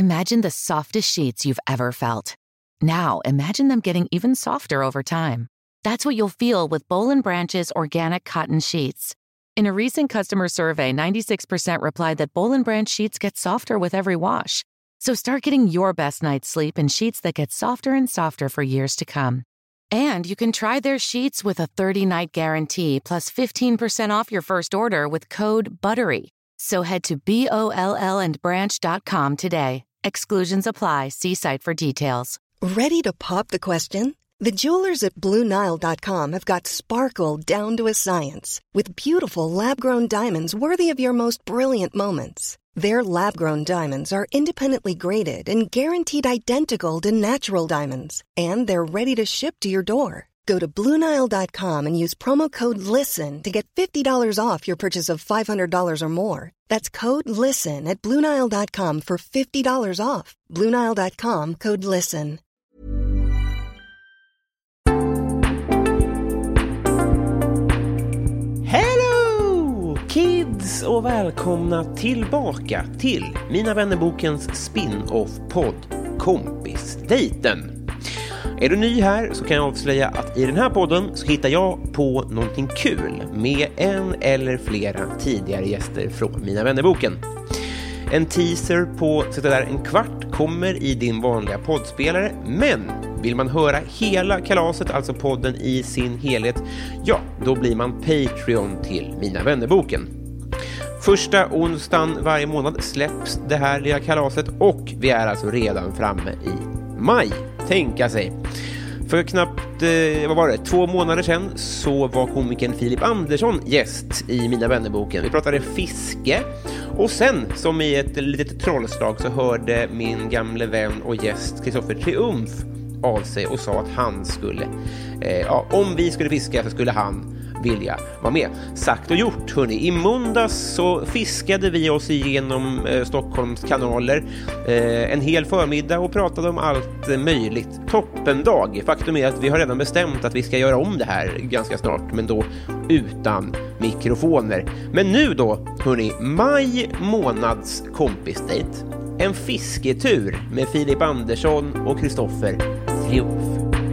Imagine the softest sheets you've ever felt. Now, imagine them getting even softer over time. That's what you'll feel with Boll & Branch's organic cotton sheets. In a recent customer survey, 96% replied that Boll & Branch sheets get softer with every wash. So start getting your best night's sleep in sheets that get softer and softer for years to come. And you can try their sheets with a 30-night guarantee plus 15% off your first order with code BUTTERY. So head to BOLLandbranch.com today. Exclusions apply. See site for details. Ready to pop the question? The jewelers at BlueNile.com have got sparkle down to a science with beautiful lab-grown diamonds worthy of your most brilliant moments. Their lab-grown diamonds are independently graded and guaranteed identical to natural diamonds. And they're ready to ship to your door. Go to BlueNile.com and use promo code LISTEN to get $50 off your purchase of $500 or more. That's code LISTEN at BlueNile.com for $50 off. BlueNile.com, code LISTEN. Hello kids och välkomna tillbaka till Mina Vännerbokens spin-off-podd Kompisdejten. Är du ny här så kan jag avslöja att i den här podden så hittar jag på någonting kul med en eller flera tidigare gäster från Mina Vännerboken. En teaser på så där en kvart kommer i din vanliga poddspelare, men vill man höra hela kalaset, alltså podden i sin helhet, ja, då blir man Patreon till Mina Vännerboken. Första onsdagen varje månad släpps det här lilla kalaset och vi är alltså redan framme i maj. Tänka sig. För knappt, 2 månader sedan så var komikern Filip Andersson gäst i Mina Vännerboken. Vi pratade fiske och sen, som i ett litet trollslag, så hörde min gamle vän och gäst Kristoffer Triumf av sig och sa att han skulle, om vi skulle fiska så skulle han vilja vara med. Sagt och gjort, hörni. I måndags så fiskade vi oss igenom Stockholms kanaler en hel förmiddag och pratade om allt möjligt. Toppendag. Faktum är att vi har redan bestämt att vi ska göra om det här ganska snart, men då utan mikrofoner. Men nu då, hörni, maj månads kompisdejt. En fisketur med Filip Andersson och Kristoffer Triumf.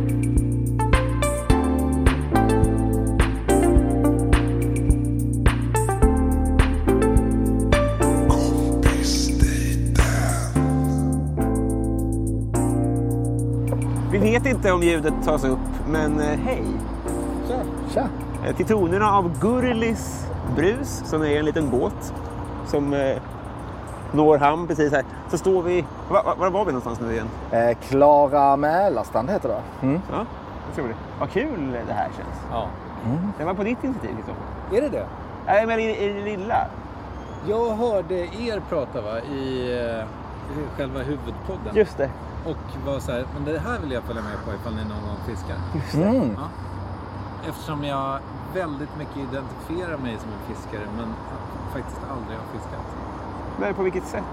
Vi vet inte om ljudet tas upp, men hej! Tja! Till tonerna av Gurlis brus, som är en liten båt som når hamn precis här, så står vi... Var var vi någonstans nu igen? Klara Mälarstrand heter det. Mm. Ja, jag tror det. Vad kul det här känns. Ja. Det var på ditt initiativ liksom. Är det det? Nej, men i det lilla. Jag hörde er prata i själva huvudpodden. Just det. Och var så här, men det här vill jag följa med på ifall ni någon gång fiskar. Just det. Mm. Ja. Eftersom jag väldigt mycket identifierar mig som en fiskare, men faktiskt aldrig har fiskat. Men på vilket sätt?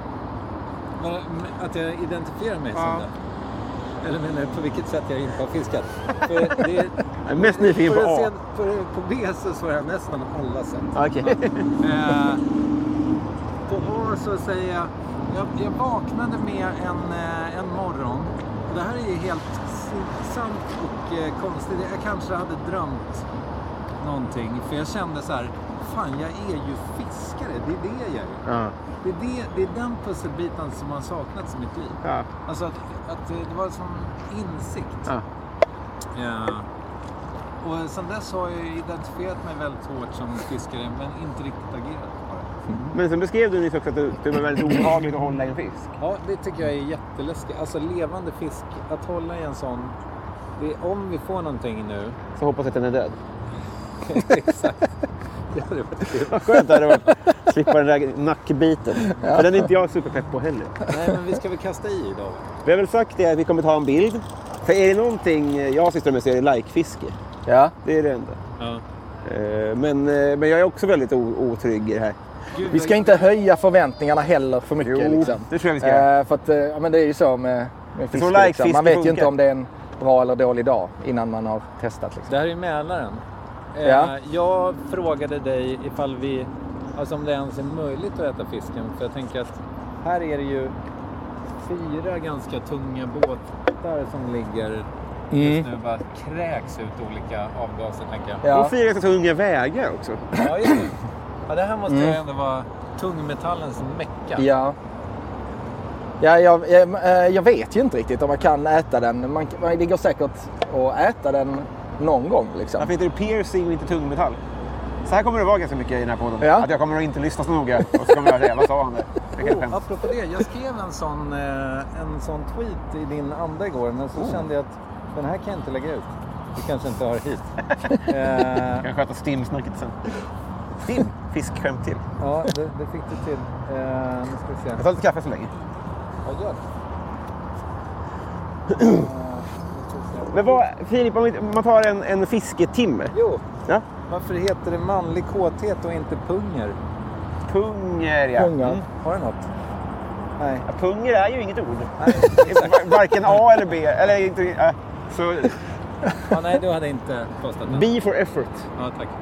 Att jag identifierar mig som det. Eller menar på vilket sätt jag inte har fiskat. För det är, jag är mest nyfiken på A. På B så svarar jag nästan alla sätt. Okej. På A så säger jag vaknade med en morgon. Och det här är ju helt sant och konstigt. Jag kanske hade drömt någonting. För jag kände så här, fan jag är ju fiskare. Det är det jag gör. Ja. Det är den pusselbiten som har saknats i mitt liv. Ja. Alltså att det var en sån insikt. Ja. Och sen dess har jag identifierat mig väldigt hårt som fiskare, men inte riktigt agerat på det. Men sen beskrev du nyss också att det var väldigt obehagligt att hålla i en fisk. Ja, det tycker jag är jätteläskigt. Alltså levande fisk, att hålla i en sån... om vi får någonting nu... Så hoppas att den är död. Exakt. Det hade varit kul. Vad skönt det hade varit. Slippa den där nackbiten. Ja. För den är inte jag superpepp på heller. Nej, men vi ska väl kasta i idag. Vi har väl sagt det att vi kommer ta en bild. För är det någonting jag sysslar med så är det like-fiske. Ja. Det är det enda. Ja. Men jag är också väldigt otrygg i det här. Vi ska inte höja förväntningarna heller för mycket. Jo, liksom. det tror jag vi ska göra. För att, men det är ju så med fiske. Like liksom. Man vet funkar. ju inte om det är en bra eller dålig dag innan man har testat. Liksom. Det här är ju Mälaren. Ja. Jag frågade dig ifall om det ens är möjligt att äta fisken. För jag tänker att här är det ju 4 ganska tunga båtar som ligger just nu bara kräks ut olika avgaser, tänker jag. Och 4 tunga vägar också. Ja, just det. Ja, det här måste ju ändå vara tungmetallens mecka. Ja. Ja, jag vet ju inte riktigt om man kan äta den. Det går säkert att äta den någon gång liksom. Varför heter det piercing och inte tungmetall? Så här kommer det vara ganska mycket i den här podden. Ja. Att jag kommer att inte lyssna så noga. Och så kommer jag säga, vad sa han där? Apropå det, jag skrev en sån tweet i din anda igår. Men så kände jag att den här kan jag inte lägga ut. Du kanske inte har hit. Jag kan sköta Stim-snacket sen. Stim? Fiskskämt till. Ja, det fick du till. Nu ska vi se. Jag tar lite kaffe så länge. Ja, gör det. Men vad, Filip, om man tar en fisketimme. Jo, Ja? varför heter det manlig kåthet och inte punger? Punger, ja. Pungar. Har du något? Nej. Ja, punger är ju inget ord. Nej. Varken A eller B. Eller inte... Så... Ja, nej, du hade inte postat den. B for effort. Ja, tack.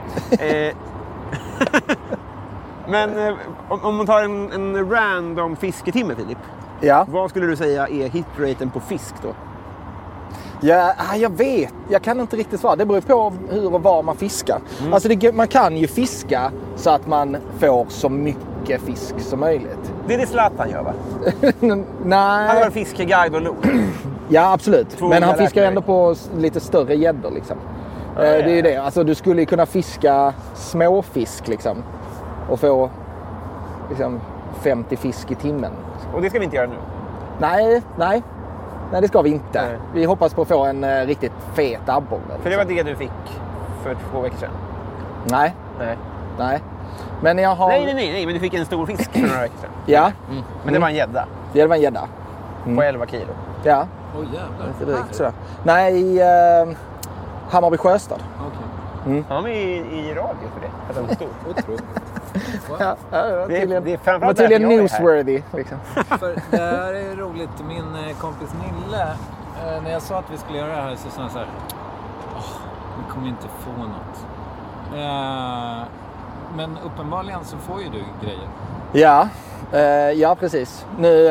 Men om man tar en random fisketimme, Filip. Ja. Vad skulle du säga är hitraten på fisk då? Ja, jag vet. Jag kan inte riktigt svara. Det beror på hur och var man fiskar. Alltså man kan ju fiska så att man får så mycket fisk som möjligt. Det är det Zlatan gör, va? Nej. Han var fiskeguide och lok. Ja, absolut. Två Men han olika fiskar räknar. ändå på lite större gäddor liksom. Det är ju det. Alltså du skulle ju kunna fiska småfisk liksom. Och få liksom 50 fisk i timmen. Och det ska vi inte göra nu. Nej, det ska vi inte. Nej. Vi hoppas på att få en riktigt fet abborre. Liksom. För det var det du fick för 2 veckor sedan. Nej. Men jag har... Nej, men du fick en stor fisk för några veckor sedan. Ja. Men det var en gädda. Det var en gädda. På 11 kilo. Ja. Oj, jävlar. Lite drygt sådär. Nej, Hammarby Sjöstad. Okej. Han var i radio för det. Att den var stor. Otroligt. Ja, det var Det är tydligen framförallt tydligen därför jag är här. newsworthy. Liksom. För det här är roligt. Min kompis Nille, när jag sa att vi skulle göra det här så sa han så här: vi kommer inte få något. Men uppenbarligen så får ju du grejer. Ja, precis. Nu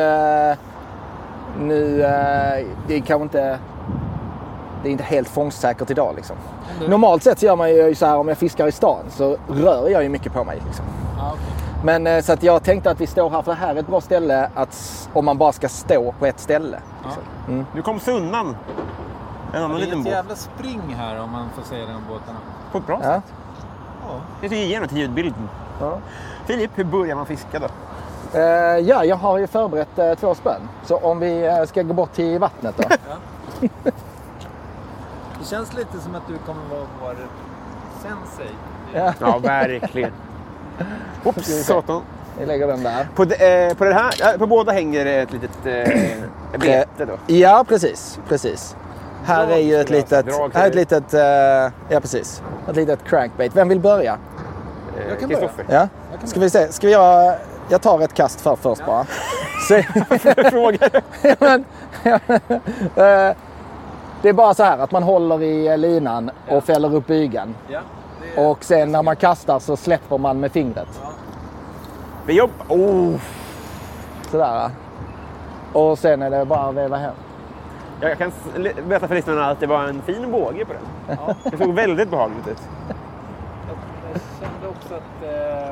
det är kanske inte... Det är inte helt fångstsäkert idag liksom. Normalt sett så gör man ju så här, om jag fiskar i stan så rör jag ju mycket på mig liksom. Okay. Men så att jag tänkte att vi står här, för det här är ett bra ställe att, om man bara ska stå på ett ställe. Liksom. Nu kom Sunnan. En annan Det är liten ett båt. jävla spring här om man får säga det om båtarna. På ett bra Ja. sätt. Det tycker jag ger något till ljudbilden. Ja. Filip, hur börjar man fiska då? Jag har ju förberett 2 spön. Så om vi ska gå bort till vattnet då. Det känns lite som att du kommer vara vår sensei. Ja, verkligen. Oops, satan. Vi lägger den där. På den här, på båda hänger det ett litet bete då. Ja, precis. Här är ju ett litet... Drag. Här är ett litet... ja, precis. Ett litet crankbait. Vem vill börja? Jag kan börja. Kristoffer. Ja. Ska vi se. Ska vi göra... Jag tar ett kast först bara. Så, Frågar. men, det är bara så här att man håller i linan och fäller upp bygeln. Ja, Och sen när man kastar så släpper man med fingret. Vi jobbar. Sådär. Och sen är det bara att veva hem. Jag kan berätta för lyssnarna att det var en fin båge på den. Det såg väldigt behagligt ut. jag kände också att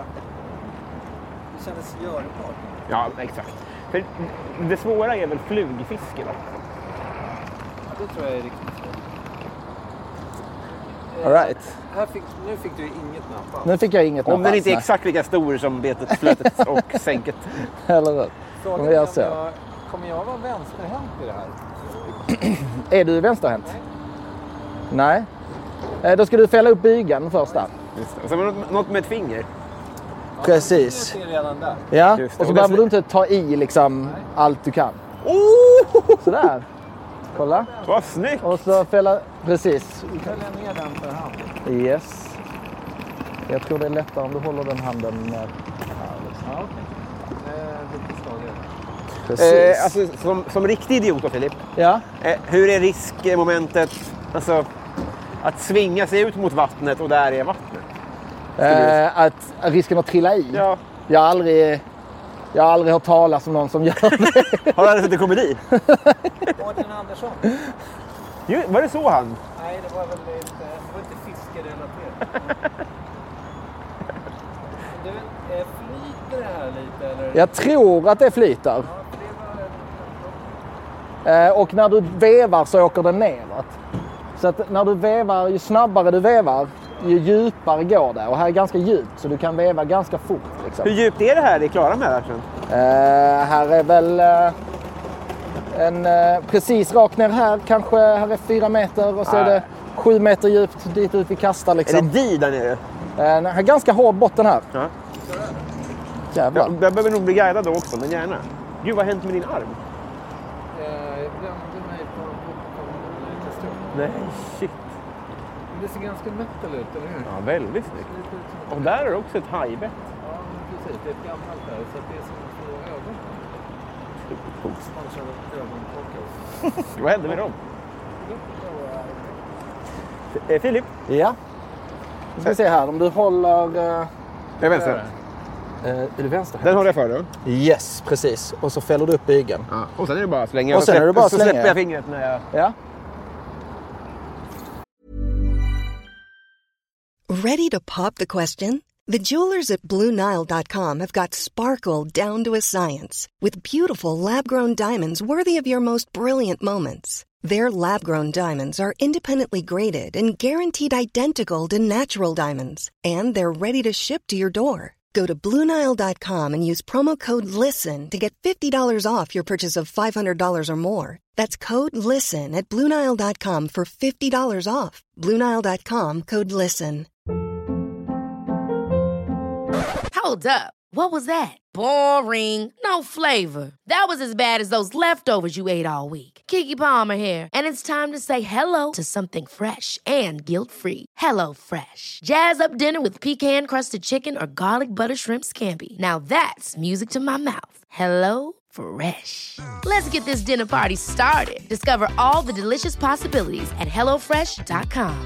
det kändes görbart. Ja, exakt. För det svåra är väl flugfiske, va? Ja, det tror jag är riktigt svårt. All right. Nu fick du inget napp alls. Nu fick jag inget Om den napp inte är alls, exakt lika stor som betet, flötet och sänket. nej. Eller hur? Frågan Om jag är om ser. kommer jag vara vänsterhänt i det här? Är du vänsterhänt? Nej. Då ska du fälla upp bygeln först där. Just det. Och sen något med ett finger. Precis. Jag ser redan där. Ja, Just det. och så Och behöver det- du inte ta i liksom allt du kan. Sådär. Kolla. Vad snyggt! Och så fälla... Precis. Fäller ner den för hand. Yes. Jag tror det är lättare om du håller den handen med här. Liksom. Ja, okej. Lite slagare. Precis. Alltså, som riktig idiot då, Filip. Ja. Hur är riskmomentet, alltså, att svinga sig ut mot vattnet och där är vattnet? Att risken att trilla i. Ja. Jag har Jag har aldrig hört talas om någon som gör det. Har du aldrig sett en komedi? Mårten Andersson. Var det så han? Nej, det var väl inte fiskerelaterat. Du, flyter det här lite eller? Jag tror att det flyter. Ja, det var... Och när du vevar så åker den neråt. Så att när du vevar, ju snabbare du vevar, ju djupare går det. Och här är ganska djupt så du kan veva ganska fort. Liksom. Hur djupt är det här i Klara med verkligen? Här är väl precis rakt ner här. Kanske här är 4 meter och så är det 7 meter djupt dit ut vi kastar. Liksom. Är det di där nere? Här är ganska hård botten här. Ja. Jävlar. Jag behöver nog bli guidad då också, men gärna. Gud, vad har hänt med din arm? Jag glömde mig på lite stund. Nej, shit. Det ser ganska metal ut, eller hur? Ja, väldigt snyggt. Och där är det också ett hajbett. Ja, precis. Det är ett gammalt där. Så att det är som två ögon. Sponsrade ögonklockor. Vad hände med dem? Filip? Ja. Nu ska vi se här. Om du håller... Jag vänster. Är du vänster? Den håller jag för då. Yes, precis. Och så fäller du upp bygeln. Ja. Och sen är det bara att slänga. Och sen är det bara att så slänga. släpper jag fingret när jag... Ja. Ready to pop the question? The jewelers at BlueNile.com have got sparkle down to a science with beautiful lab-grown diamonds worthy of your most brilliant moments. Their lab-grown diamonds are independently graded and guaranteed identical to natural diamonds, and they're ready to ship to your door. Go to BlueNile.com and use promo code LISTEN to get $50 off your purchase of $500 or more. That's code LISTEN at BlueNile.com for $50 off. BlueNile.com, code LISTEN. Hold up. What was that? Boring. No flavor. That was as bad as those leftovers you ate all week. Keke Palmer here, and it's time to say hello to something fresh and guilt-free. Hello Fresh. Jazz up dinner with pecan-crusted chicken or garlic butter shrimp scampi. Now that's music to my mouth. Hello Fresh. Let's get this dinner party started. Discover all the delicious possibilities at hellofresh.com.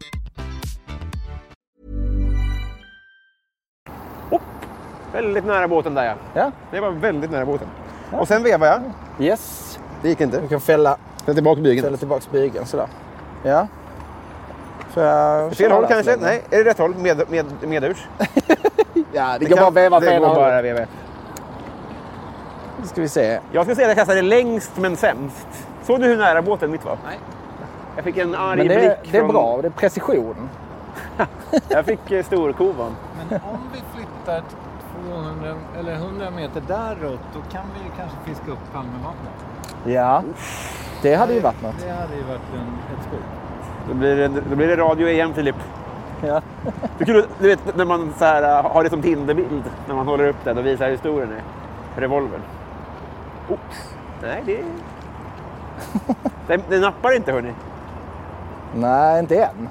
Väldigt nära båten där, ja. Ja. Det var väldigt nära båten. Ja. Och sen vevar jag. Yes. Det gick inte. Du kan fälla tillbaka bygeln sådär. Ja. Fel håll kanske? Länge. Nej, är det rätt håll? Medurs? Ja, det går bara veva fel. Det går bara veva. Nu ska vi se. Jag ska säga att jag kastade längst men sämst. Såg du hur nära båten mitt var? Nej. Jag fick en arg men blick det är bra, det är precision. Jag fick storkovan. Men om vi flyttar 200 eller 100 meter däråt, då kan vi ju kanske fiska upp Palmevattnet. Ja, det hade ju varit något. Det hade ju varit ett skog. Då blir det radio igen, Filip. Ja. Du vet när man så här, har det som Tinderbild, när man håller upp den och visar historien i revolvern. Oops. Nej, det nappar inte, hörni. Nej, inte än.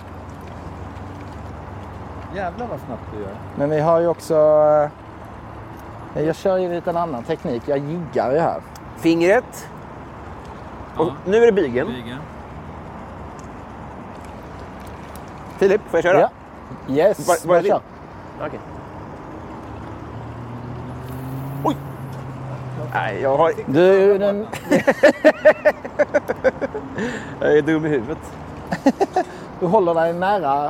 Jävlar vad snabbt du gör. Men vi har ju också... Jag kör ju lite en annan teknik. Jag jiggar ju här. Fingret. Och nu är det bygeln. Filip, får jag köra? Ja. Yes, Var kör. Okej. Oj! Nej, jag har... Du, den... Jag är dum i huvudet. Du håller dig nära.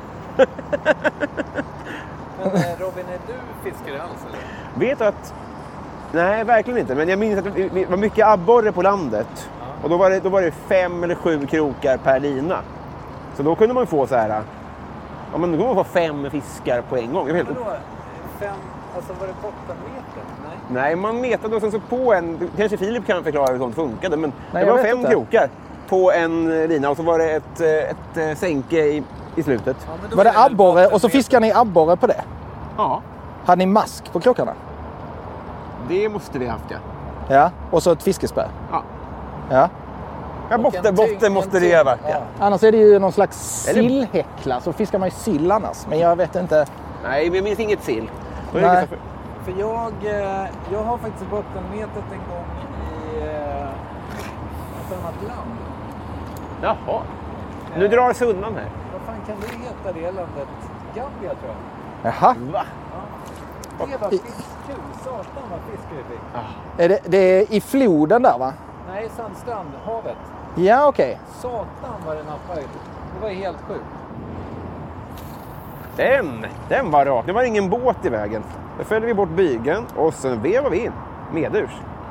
Men Robin, är du fiskare alls eller? Vet du att... Nej, verkligen inte. Men jag minns att det var mycket abborre på landet. Ja. Och då var det 5 eller 7 krokar per lina. Så då kunde man få så här... Ja, men då kunde man få 5 fiskar på en gång. Det var helt... Men då, 5... Alltså var det bottenmeter? Nej, man metade och sen så på en... Kanske Filip kan förklara hur sånt funkade. Men nej, det var 5 krokar på en lina. Och så var det ett sänke i slutet. Ja, var det abborre och så fiskar ni abborre på det? Ja. Hade ni mask på krokarna? Det måste vi haft, ja. Ja, och så ett fiskespö? Ja. Ja. Ja, botten måste det ha varit, ja. Annars är det ju någon slags sillhäckla, så fiskar man ju sill annars. Men jag vet inte. Nej, men jag minns inget sill. Nej. För jag har faktiskt bottenmetat en gång i ett annat land. Jaha. Nu drar sundan här. Vad fan kan det heta, det landet? Gambia, tror jag. Jaha. Va? Ja. Det var fisk. kul. Satan vad fisk vi fick. Det är i floden där va? Nej, Sandstrand, havet. Ja, okej. Satan vad det nappade. Det var helt sjukt. Den var rak. Det var ingen båt i vägen. Då följde vi bort bygeln och sen vevar vi in. Medurs.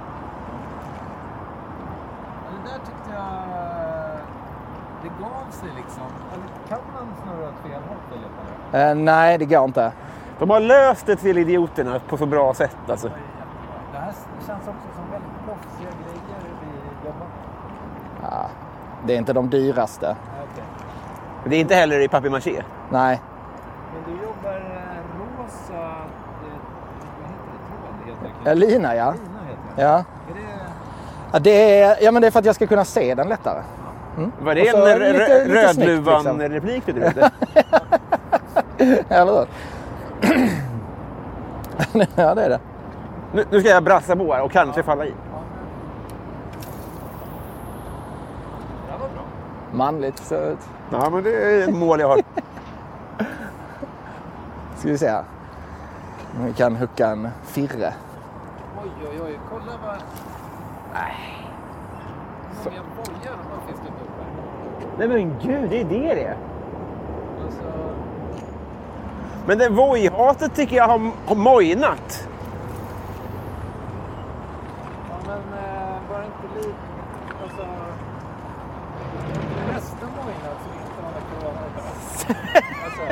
Det där tyckte jag... Det gav sig liksom. Eller kan man snurra åt fel håll eller? Nej, det går inte. De har löst det till idioterna på så bra sätt alltså. Det här känns också som väldigt proffsiga grejer vi jobbar med. Ja, det är inte de dyraste. Okay. Det är inte heller i papier-maché. Nej. Men du jobbar rosa... Vad heter det? Lina, ja. Lina heter det. Ja. Är det... Ja, men det är för att jag ska kunna se den lättare. Mm. Var det en Rödluvan-replik du gjorde? Eller hur? Ja, det är det. Nu ska jag brassa på här och kanske falla i. Det var bra. Manligt ser ut. Ja, men det är ett mål jag har. Ska vi se här. Vi kan hucka en firre. Oj. Kolla vad... Nej. Hur många bojar de har fiskat upp här. Nej men gud, det är det. Alltså... Men det vojhatet tycker jag har mojnat. Ja, men var det inte lite... Alltså... Nästa mojnad som inte har med corona att göra. Alltså...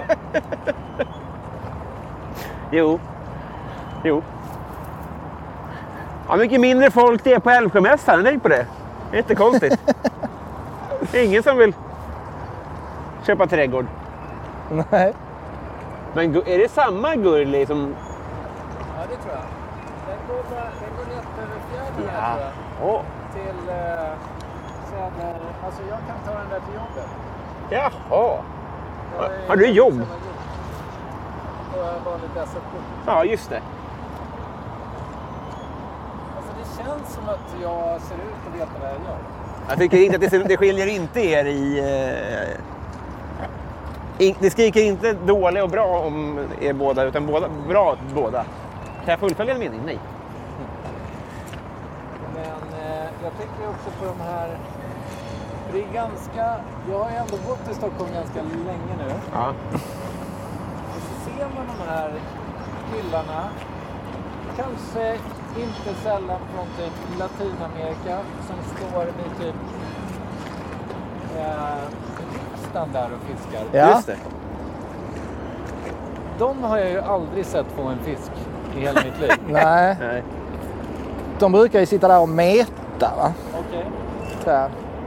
Jo. Ja, mycket mindre folk det är på Älvsjömässan. Tänk på det. Det är inte konstigt. Det är ingen som vill köpa trädgård. Nej. Men är det samma Gurli som... Ja, det tror jag. Den går rätt över fjärden här, tror jag. Åh. Till Söder... Alltså jag kan ta den där till jobbet. Jaha. Har du jobb? Och jag har vanligt SL-kort. Ja, just det. Alltså det känns som att jag ser ut och vet vad jag gör. Jag tycker inte att det skiljer inte er i... Det skriker inte dålig och bra om er båda, utan bra båda. Kan jag fullfölja en mening? Nej. Men jag tänker också på de här... Det är ganska... Jag har ju ändå bott i Stockholm ganska länge nu. Ja. Och så ser man de här hyllarna. Kanske inte sällan från typ Latinamerika som står vid typ riksdagen där och fiskar. Ja. Just det. De har jag ju aldrig sett få en fisk i hela mitt liv. Nej. Nej. De brukar ju sitta där och meta, va? Okej. Där.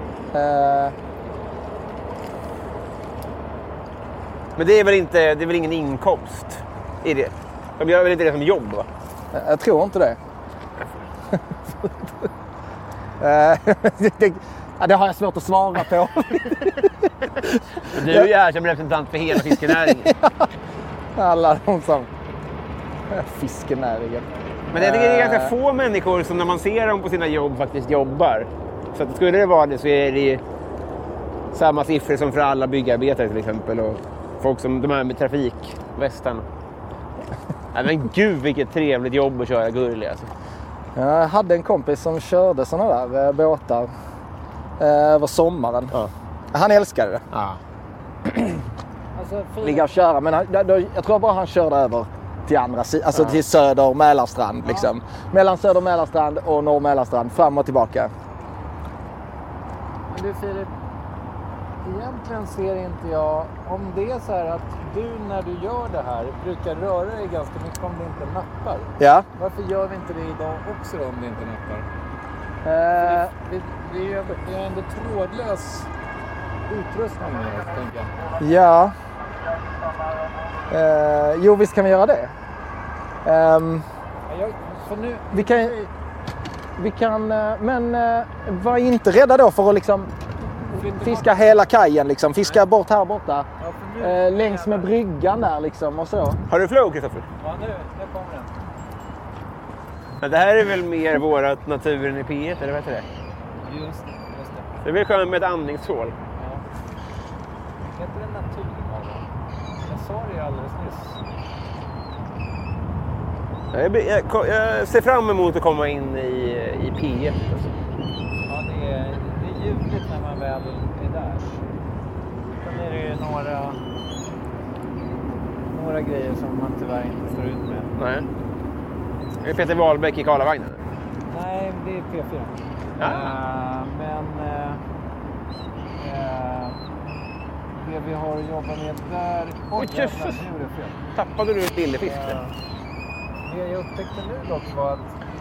Men det är väl ingen inkomst i det? De gör väl inte det som jobb, va? Jag tror inte det. Det har jag svårt att svara på. Du är ju här som representant för hela fiskenäringen. Alla de som... Fiskenäringen. Men det är ganska få människor som när man ser dem på sina jobb faktiskt jobbar. Så att skulle det vara det så är det samma siffror som för alla byggarbetare till exempel. Och folk som de här med trafikvästarna. Nej, men gud vilket trevligt jobb att köra Gurli alltså. Jag hade en kompis som körde såna där båtar över sommaren. Ja. Han älskade det. Ja. Alltså, Ligga och köra, men jag tror bara han körde över till andra sidan, alltså till söder och Mälarstrand liksom. Mellan söder och Mälarstrand och norr Mälarstrand, fram och tillbaka. Men du Filip, egentligen ser inte jag, om det är så här att du när du gör det här brukar röra dig ganska mycket om det inte nappar. Ja. Varför gör vi inte det idag också då om det inte nappar? Det är ju ändå trådlös utrustning nu, tänker jag. Ja. Jo, visst kan vi göra det. För nu... Vi kan, men var inte rädda då för att liksom fiska hela kajen liksom. Fiska bort här borta. Ja, för nu, längs med bryggan där liksom och så. Har du flow, Kristoffer? Ja, nu kommer den. Men det här är väl mer vårat naturen i P1, eller vad heter det? Just det. Det är väl skönt med ett andningshål. Ja. Heter det naturhav? Jag sa det ju alldeles nyss. Jag ser fram emot att komma in i P1. Alltså. Ja, det är ljuvligt när man väl är där. Sen är det ju några grejer som man tyvärr inte står ut med. Nej. Är det Peter Wahlbeck i Karlavagnen? Nej, det är P4. Men det vi har att jobba med där... Oj, jösses! Tappade du en lillefisk där? Det jag upptäckte nu dock var att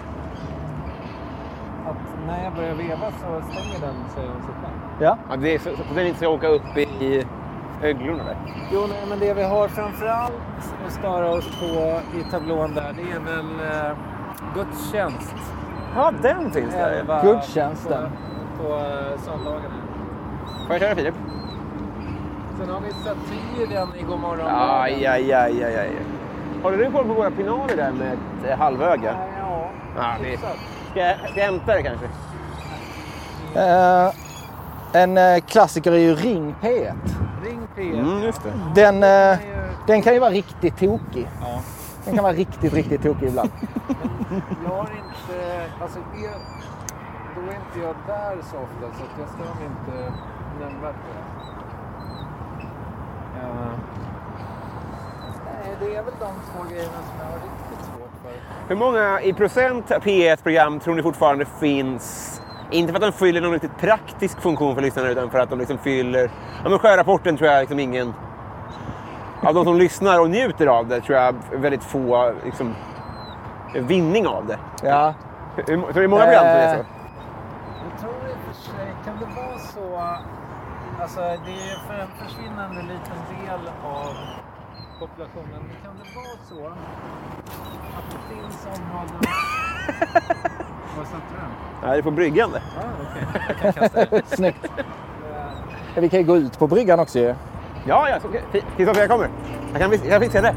när jag börjar veva så stänger den sig om sig själv. Ja. Ja, det är så den inte ska åka upp i öglorna där. Jo, nej, men det vi har framförallt att störa oss på i tablån där, det är väl gudstjänst. Ja, den finns där. Gudstjänsten. På söndagarna. Får jag köra, Filip? Sen har vi satiren i God morgon. Aj. Håller du koll på våra finaler där med ett halvöga? Ja. Ska jag hämta det kanske? En klassiker är ju Ring P1. Ring P1. Just det. Den kan ju vara riktigt tokig. Ja. Den kan vara riktigt tokig ibland. Jag har inte... Alltså, då är inte jag där så ofta, så att jag stör mig inte nämnvärt på det. Nej, det är väl de två grejerna som jag har riktigt svårt för. Hur många i procent P1-program tror ni fortfarande finns? Inte för att de fyller någon riktigt praktisk funktion för lyssnarna, utan för att de liksom fyller... Ja, men Sjörapporten tror jag liksom ingen... Av de som lyssnar och njuter av det tror jag väldigt få liksom, vinning av det. Ja. Så det är många program som är så. Jag tror i och för sig, kan det vara så... Alltså det är för en försvinnande liten del av populationen. Kan det vara så att det finns områden... Vad satt du den? Nej, det är på bryggan det. Okej. Jag kan kasta det. Snyggt. Vi kan ju gå ut på bryggan också ju. Ja, Kristoffer, jag kommer. Jag fixa det.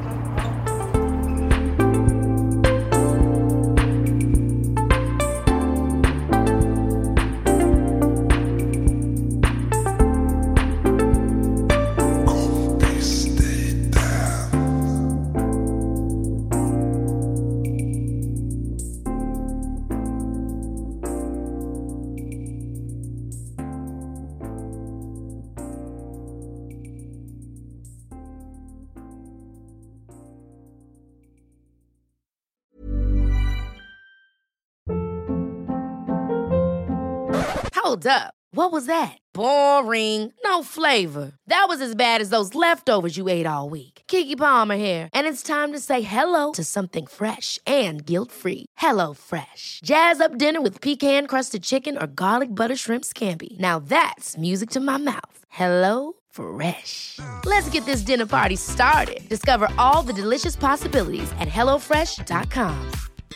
Hold up. What was that? Boring. No flavor. That was as bad as those leftovers you ate all week. Keke Palmer here, and it's time to say hello to something fresh and guilt-free. Hello Fresh. Jazz up dinner with pecan-crusted chicken or garlic butter shrimp scampi. Now that's music to my mouth. Hello Fresh. Let's get this dinner party started. Discover all the delicious possibilities at hellofresh.com.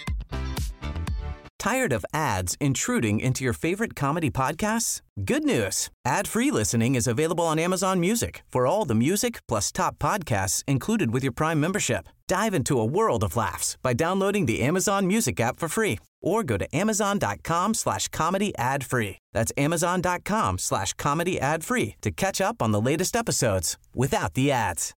Tired of ads intruding into your favorite comedy podcasts? Good news. Ad-free listening is available on Amazon Music for all the music plus top podcasts included with your Prime membership. Dive into a world of laughs by downloading the Amazon Music app for free or go to amazon.com/comedy ad-free. That's amazon.com/comedy ad-free to catch up on the latest episodes without the ads.